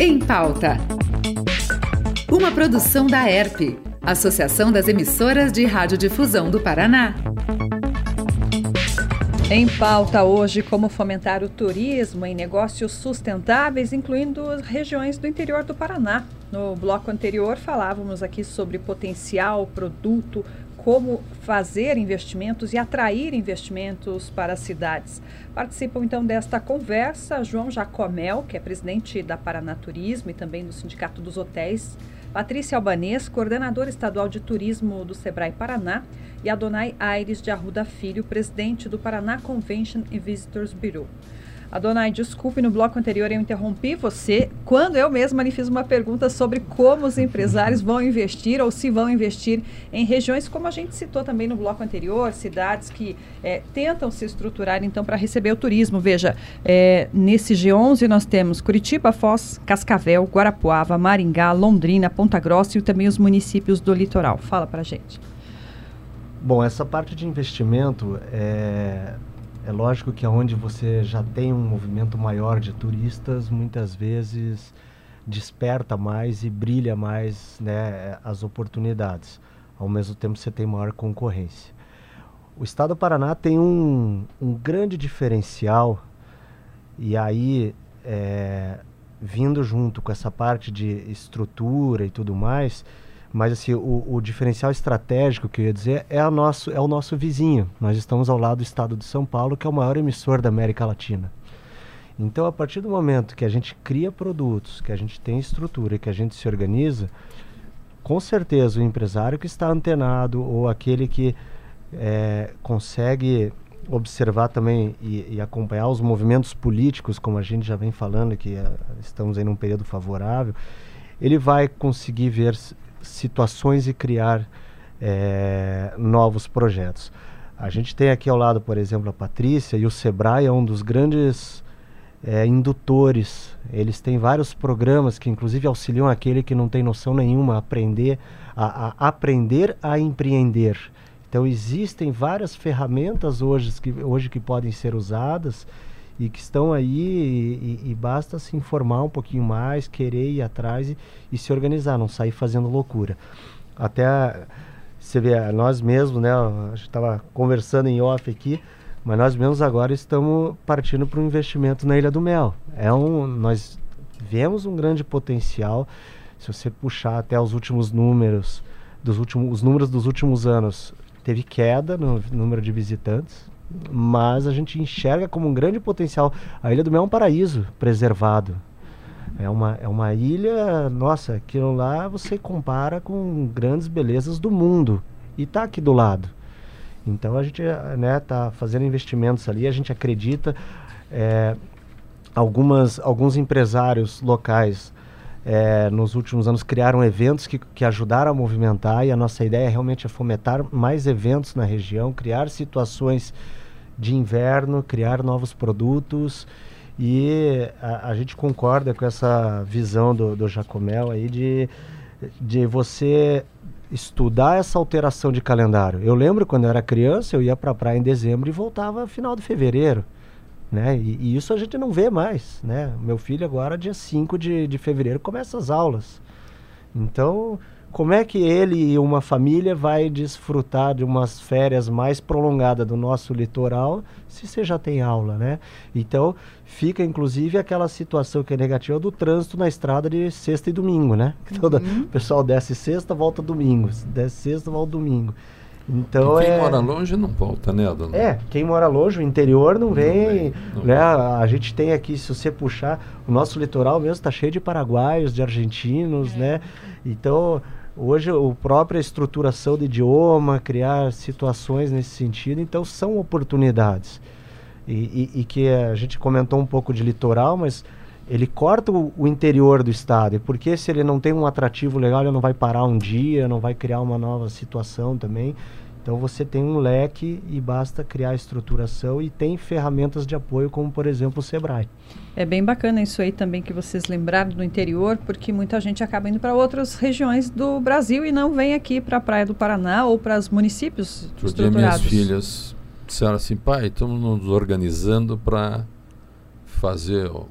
Em Pauta. Uma produção da ERP, Associação das Emissoras de Radiodifusão do Paraná. Em pauta hoje, como fomentar o turismo em negócios sustentáveis, incluindo as regiões do interior do Paraná. No bloco anterior, falávamos aqui sobre potencial, produto, como fazer investimentos e atrair investimentos para as cidades. Participam então desta conversa João Jacomel, que é presidente da Paraná Turismo e também do Sindicato dos Hotéis, Patrícia Albanês, coordenadora estadual de turismo do Sebrae Paraná, e Adonai Aires de Arruda Filho, presidente do Paraná Convention and Visitors Bureau. Adonai, desculpe, no bloco anterior eu interrompi você, quando eu mesma lhe fiz uma pergunta sobre como os empresários vão investir ou se vão investir em regiões, como a gente citou também no bloco anterior, cidades que tentam se estruturar então para receber o turismo. Veja, nesse G11 nós temos Curitiba, Foz, Cascavel, Guarapuava, Maringá, Londrina, Ponta Grossa e também os municípios do litoral. Fala para a gente. Bom, essa parte de investimento é lógico que onde você já tem um movimento maior de turistas, muitas vezes desperta mais e brilha mais, né, as oportunidades. Ao mesmo tempo você tem maior concorrência. O estado do Paraná tem um grande diferencial, e aí vindo junto com essa parte de estrutura e tudo mais, mas assim, o diferencial estratégico que eu ia dizer é o nosso vizinho. Nós estamos ao lado do estado de São Paulo, que é o maior emissor da América Latina. Então, a partir do momento que a gente cria produtos, que a gente tem estrutura, que a gente se organiza, com certeza o empresário que está antenado ou aquele que consegue observar também e acompanhar os movimentos políticos, como a gente já vem falando, que estamos em um período favorável, ele vai conseguir ver situações e criar novos projetos. A gente tem aqui ao lado, por exemplo, a Patrícia, e o Sebrae é um dos grandes indutores. Eles têm vários programas que inclusive auxiliam aquele que não tem noção nenhuma a aprender a empreender. Então existem várias ferramentas hoje que podem ser usadas e que estão aí e basta se informar um pouquinho mais, querer ir atrás e se organizar, não sair fazendo loucura. Até você vê, nós mesmos, né, a gente estava conversando em off aqui, mas nós mesmos agora estamos partindo para um investimento na Ilha do Mel. Nós vemos um grande potencial. Se você puxar até os últimos números, os números dos últimos anos, teve queda no número de visitantes, mas a gente enxerga como um grande potencial. A Ilha do Mel é um paraíso preservado. É uma ilha, nossa, aquilo lá você compara com grandes belezas do mundo. E está aqui do lado. Então a gente está fazendo investimentos ali, a gente acredita. Alguns empresários locais nos últimos anos criaram eventos que ajudaram a movimentar, e a nossa ideia realmente é fomentar mais eventos na região, criar situações de inverno, criar novos produtos, e a gente concorda com essa visão do Jacomel aí de você estudar essa alteração de calendário. Eu lembro quando eu era criança, eu ia para a praia em dezembro e voltava no final de fevereiro, né? E isso a gente não vê mais, né? Meu filho agora, dia 5 de fevereiro, começa as aulas. Então, como é que ele e uma família vai desfrutar de umas férias mais prolongadas do nosso litoral se você já tem aula, né? Então, fica inclusive aquela situação que é negativa do trânsito na estrada de sexta e domingo, né? O pessoal desce sexta, volta domingo. Desce sexta, volta domingo. Então, quem mora longe não volta, né, dona? Quem mora longe, o interior não vem, né? A gente tem aqui, se você puxar, o nosso litoral mesmo está cheio de paraguaios, de argentinos, né? Então, hoje a própria estruturação do idioma, criar situações nesse sentido, então são oportunidades. E que a gente comentou um pouco de litoral, mas ele corta o interior do estado, e porque se ele não tem um atrativo legal, ele não vai parar um dia, não vai criar uma nova situação também. Então você tem um leque e basta criar estruturação, e tem ferramentas de apoio, como por exemplo o Sebrae. É bem bacana isso aí também que vocês lembraram do interior, porque muita gente acaba indo para outras regiões do Brasil e não vem aqui para a Praia do Paraná ou para os municípios estruturados. Minhas filhas disseram assim: pai, estamos nos organizando para fazer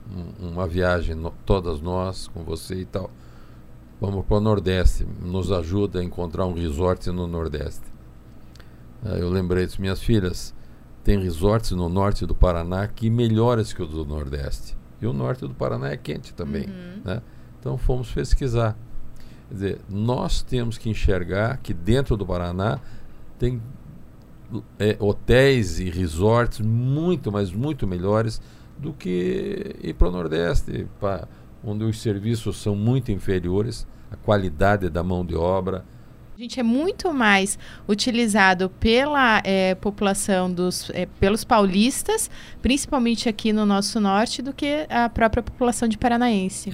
uma viagem, todas nós, com você e tal. Vamos para o Nordeste, nos ajuda a encontrar um resort no Nordeste. Eu lembrei das minhas filhas, tem resorts no norte do Paraná que melhores que o do Nordeste. E o norte do Paraná é quente também, né? Então fomos pesquisar. Quer dizer, nós temos que enxergar que dentro do Paraná tem hotéis e resorts muito, mas muito melhores do que ir para o Nordeste, onde os serviços são muito inferiores, a qualidade da mão de obra. A gente é muito mais utilizado pela população pelos paulistas, principalmente aqui no nosso norte, do que a própria população de paranaense.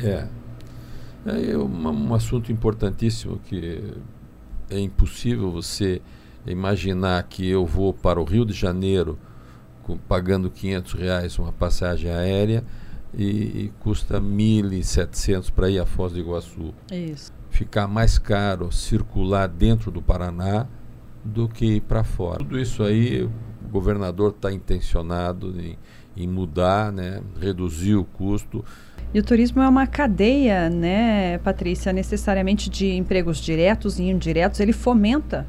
É um assunto importantíssimo, que é impossível você imaginar que eu vou para o Rio de Janeiro pagando R$500 uma passagem aérea e custa 1.700 para ir a Foz do Iguaçu. Isso. Ficar mais caro circular dentro do Paraná do que ir para fora. Tudo isso aí o governador está intencionado em mudar, né, reduzir o custo. E o turismo é uma cadeia, né, Patrícia, necessariamente de empregos diretos e indiretos. Ele fomenta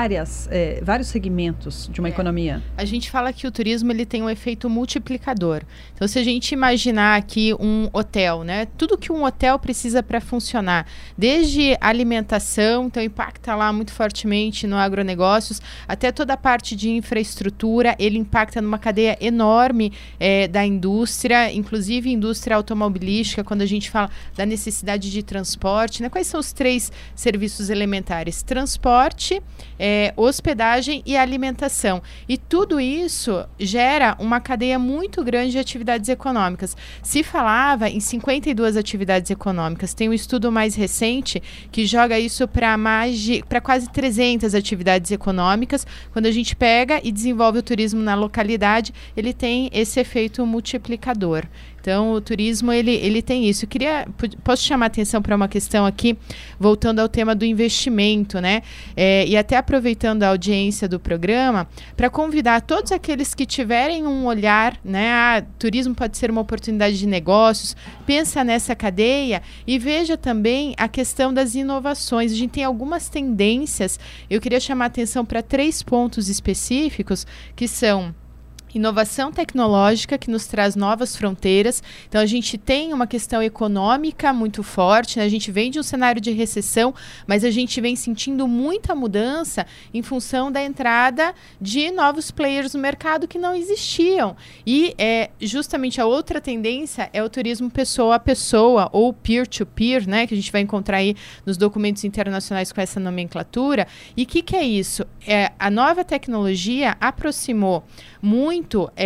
vários segmentos de uma economia. A gente fala que o turismo ele tem um efeito multiplicador. Então, se a gente imaginar aqui um hotel, né, tudo que um hotel precisa para funcionar, desde alimentação, então impacta lá muito fortemente no agronegócios, até toda a parte de infraestrutura, ele impacta numa cadeia enorme da indústria, inclusive indústria automobilística, quando a gente fala da necessidade de transporte, né? Quais são os 3 serviços elementares? Transporte, hospedagem e alimentação. E tudo isso gera uma cadeia muito grande de atividades econômicas. Se falava em 52 atividades econômicas, tem um estudo mais recente que joga isso para quase 300 atividades econômicas. Quando a gente pega e desenvolve o turismo na localidade, ele tem esse efeito multiplicador. Então, o turismo, ele tem isso. Posso chamar a atenção para uma questão aqui, voltando ao tema do investimento, né? E até aproveitando a audiência do programa, para convidar todos aqueles que tiverem um olhar, né? Turismo pode ser uma oportunidade de negócios, pensa nessa cadeia e veja também a questão das inovações. A gente tem algumas tendências, eu queria chamar a atenção para 3 pontos específicos, que são inovação tecnológica, que nos traz novas fronteiras. Então, a gente tem uma questão econômica muito forte, né? A gente vem de um cenário de recessão, mas a gente vem sentindo muita mudança em função da entrada de novos players no mercado que não existiam. E justamente a outra tendência é o turismo pessoa a pessoa, ou peer-to-peer, né? Que a gente vai encontrar aí nos documentos internacionais com essa nomenclatura. E o que é isso? A nova tecnologia aproximou muito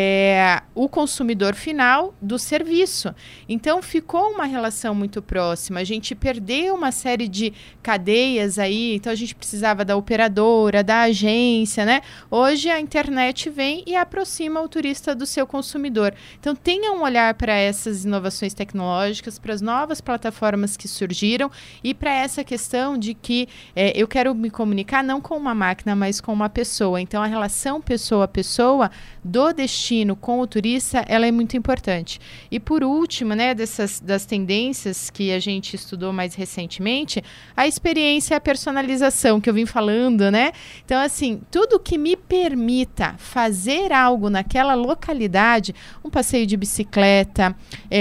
o consumidor final do serviço. Então, ficou uma relação muito próxima. A gente perdeu uma série de cadeias aí, então a gente precisava da operadora, da agência, né? Hoje a internet vem e aproxima o turista do seu consumidor. Então, tenha um olhar para essas inovações tecnológicas, para as novas plataformas que surgiram e para essa questão de que eu quero me comunicar não com uma máquina, mas com uma pessoa. Então, a relação pessoa a pessoa do destino com o turista, ela é muito importante. E por último, né, das tendências que a gente estudou mais recentemente, a experiência e a personalização, que eu vim falando, né? Então, assim, tudo que me permita fazer algo naquela localidade, um passeio de bicicleta,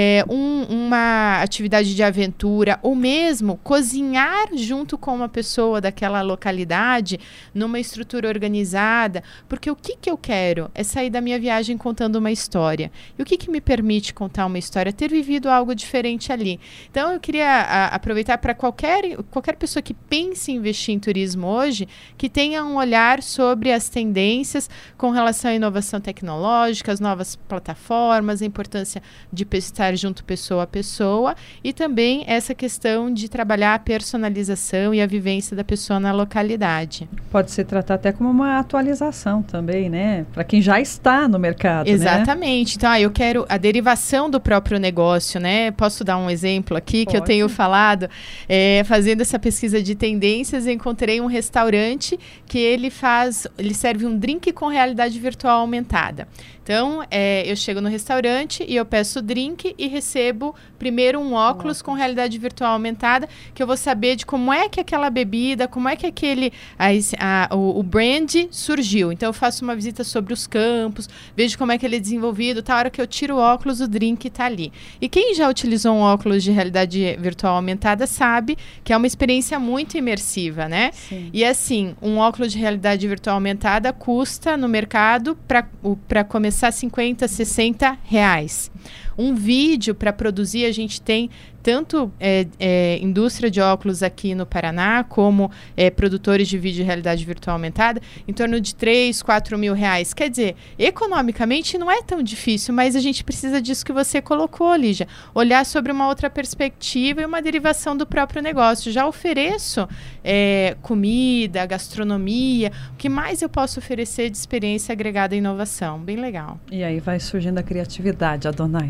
uma atividade de aventura, ou mesmo cozinhar junto com uma pessoa daquela localidade, numa estrutura organizada, porque o que eu quero é sair da minha viagem contando uma história. E o que me permite contar uma história? Ter vivido algo diferente ali. Então, eu queria aproveitar para qualquer pessoa que pense em investir em turismo hoje, que tenha um olhar sobre as tendências com relação à inovação tecnológica, as novas plataformas, a importância de estar junto pessoa a pessoa e também essa questão de trabalhar a personalização e a vivência da pessoa na localidade. Pode ser tratado até como uma atualização também, né? Para quem já está está no mercado, Exatamente. Então, eu quero a derivação do próprio negócio, né? Posso dar um exemplo aqui que eu tenho falado? Fazendo essa pesquisa de tendências, eu encontrei um restaurante que ele serve um drink com realidade virtual aumentada. Então, eu chego no restaurante e eu peço o drink e recebo primeiro um óculos com realidade virtual aumentada, que eu vou saber de como é que aquela bebida, como é que o brand surgiu. Então, eu faço uma visita sobre os campos, vejo como é que ele é desenvolvido, tá? A hora que eu tiro o óculos, o drink tá ali. E quem já utilizou um óculos de realidade virtual aumentada sabe que é uma experiência muito imersiva, né? Sim. E assim, um óculos de realidade virtual aumentada custa no mercado para começar R$50, R$60. Um vídeo para produzir, a gente tem tanto indústria de óculos aqui no Paraná, como produtores de vídeo de realidade virtual aumentada, em torno de R$3, R$4.000. Quer dizer, economicamente não é tão difícil, mas a gente precisa disso que você colocou, Lígia. Olhar sobre uma outra perspectiva e uma derivação do próprio negócio. Já ofereço comida, gastronomia, o que mais eu posso oferecer de experiência agregada à inovação? Bem legal. E aí vai surgindo a criatividade, Adonai.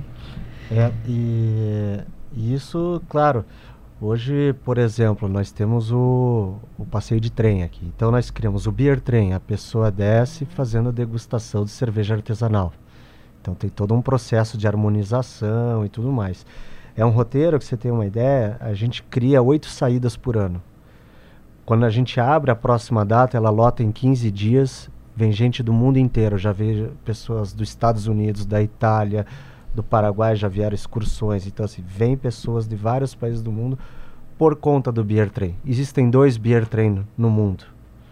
E isso, claro, hoje, por exemplo, nós temos o passeio de trem aqui. Então nós criamos o Beer Train, a pessoa desce fazendo a degustação de cerveja artesanal. Então tem todo um processo de harmonização e tudo mais. É um roteiro, que você tem uma ideia, a gente cria 8 saídas por ano. Quando a gente abre a próxima data, ela lota em 15 dias, vem gente do mundo inteiro, já vejo pessoas dos Estados Unidos, da Itália, do Paraguai, já vieram excursões. Então, assim, vem pessoas de vários países do mundo por conta do Beer Train. Existem 2 Beer Train no mundo.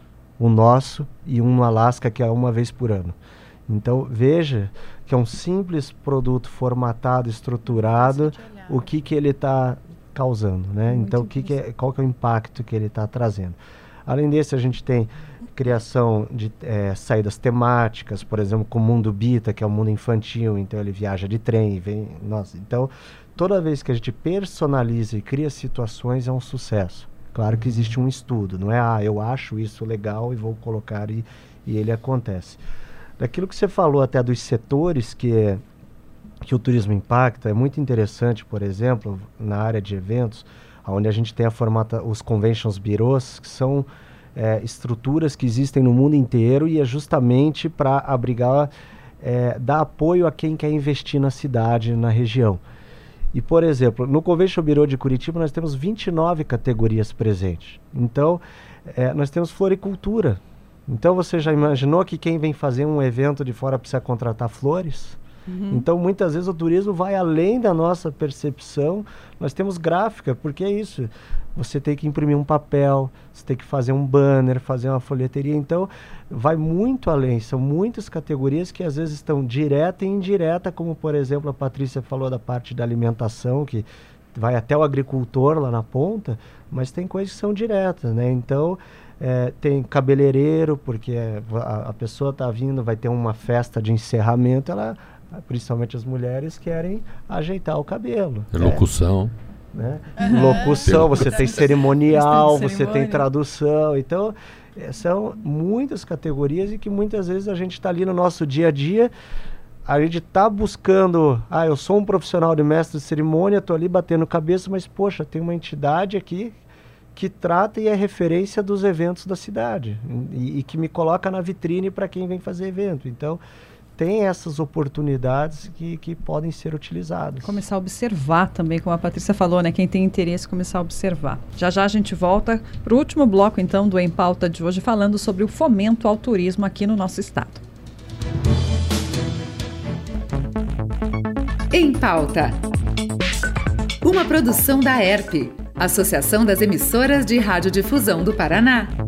O nosso e um no Alasca, que é uma vez por ano. Então, veja que é um simples produto formatado, estruturado, o que ele está causando, né? Então, qual que é o impacto que ele está trazendo. Além desse, a gente tem criação de saídas temáticas, por exemplo, com o Mundo Bita, que é o mundo infantil, então ele viaja de trem, vem... Nossa, então, toda vez que a gente personaliza e cria situações, é um sucesso. Claro que existe um estudo, não é, eu acho isso legal e vou colocar e ele acontece. Daquilo que você falou até dos setores que o turismo impacta, é muito interessante, por exemplo, na área de eventos, onde a gente tem os conventions bureaus, que são estruturas que existem no mundo inteiro e é justamente para abrigar, dar apoio a quem quer investir na cidade, na região. E, por exemplo, no Convention Bureau de Curitiba nós temos 29 categorias presentes. Então, nós temos floricultura. Então, você já imaginou que quem vem fazer um evento de fora precisa contratar flores? Uhum. Então, muitas vezes o turismo vai além da nossa percepção. Nós temos gráfica, porque é isso. Você tem que imprimir um papel, você tem que fazer um banner, fazer uma folheteria. Então, vai muito além. São muitas categorias que às vezes estão direta e indireta, como, por exemplo, a Patrícia falou da parte da alimentação, que vai até o agricultor lá na ponta, mas tem coisas que são diretas, né? Então, tem cabeleireiro, porque a pessoa está vindo, vai ter uma festa de encerramento, principalmente as mulheres querem ajeitar o cabelo. Locução. Né? Locução, você tem cerimonial, você tem tradução. Então, são muitas categorias e que muitas vezes a gente está ali no nosso dia a dia, a gente está buscando, eu sou um profissional de mestre de cerimônia, estou ali batendo cabeça, mas poxa, tem uma entidade aqui que trata e é referência dos eventos da cidade e que me coloca na vitrine para quem vem fazer evento. Então, tem essas oportunidades que podem ser utilizadas. Começar a observar também, como a Patrícia falou, né? Quem tem interesse, começar a observar. Já já a gente volta para o último bloco, então, do Em Pauta de hoje, falando sobre o fomento ao turismo aqui no nosso estado. Em Pauta. Uma produção da ERP, Associação das Emissoras de Radiodifusão do Paraná.